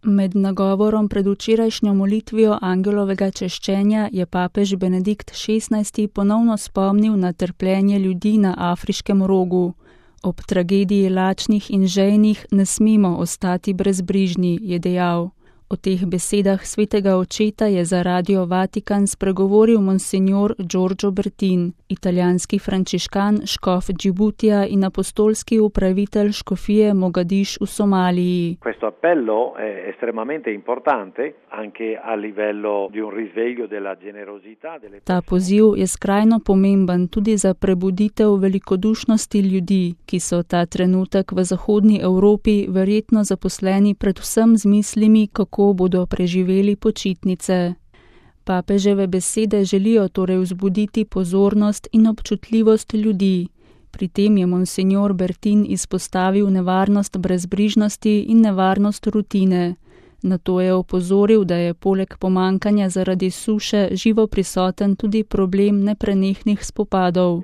Med nagovorom pred včerajšnjo molitvijo angelovega češčenja je papež Benedikt XVI ponovno spomnil na trpljenje ljudi na afriškem rogu. Ob tragediji lačnih in žejnih ne smemo ostati brezbrižni, je dejal. O teh besedah svetega očeta je za Radio Vatikan spregovoril monsignor Giorgio Bertin, italijanski frančiškan, škof Džibutija in apostolski upravitelj škofije Mogadiš v Somaliji. Questo appello è estremamente importante anche a livello di un risveglio della generosità delle persone. Ta poziv je skrajno pomemben tudi za prebuditev velikodušnosti ljudi, ki so ta trenutek v zahodni Evropi verjetno zaposleni predvsem z mislimi, kako bodo preživeli počitnice. Papeževe besede želijo torej vzbuditi pozornost in občutljivost ljudi. Pri tem je monsignor Bertin izpostavil nevarnost brezbrižnosti in nevarnost rutine. Na to je opozoril, da je poleg pomankanja zaradi suše živo prisoten tudi problem neprenehnih spopadov.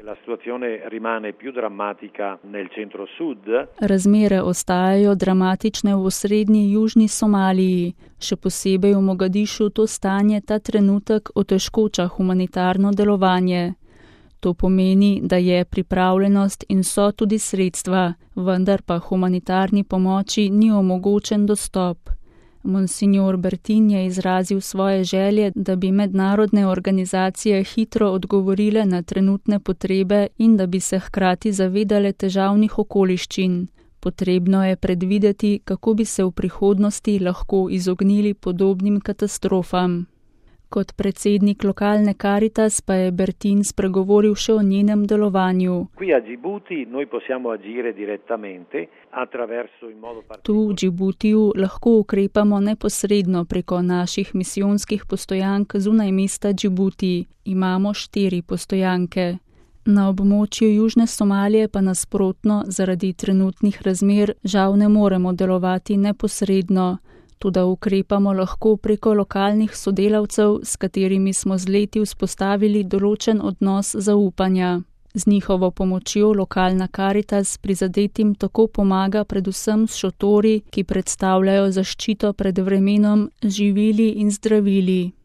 Razmere ostajajo dramatične v osrednji južni Somaliji. Še posebej v Mogadišu to stanje ta trenutek otežkoča humanitarno delovanje. To pomeni, da je pripravljenost in so tudi sredstva, vendar pa humanitarni pomoči ni omogočen dostop. Monsignor Bertin je izrazil svoje želje, da bi mednarodne organizacije hitro odgovorile na trenutne potrebe in da bi se hkrati zavedale težavnih okoliščin. Potrebno je predvideti, kako bi se v prihodnosti lahko izognili podobnim katastrofam. Kot predsednik lokalne Caritas pa je Bertin spregovoril še o njenem delovanju. Tu v Džibutiju lahko ukrepamo neposredno preko naših misijonskih postojank zunaj mesta Džibuti. Imamo 4 postojanke. Na območju južne Somalije pa nasprotno zaradi trenutnih razmer žal ne moremo delovati neposredno. Toda ukrepamo lahko preko lokalnih sodelavcev, s katerimi smo z leti vzpostavili določen odnos zaupanja. Z njihovo pomočjo lokalna Caritas prizadetim tako pomaga predvsem s šotori, ki predstavljajo zaščito pred vremenom, živili in zdravili.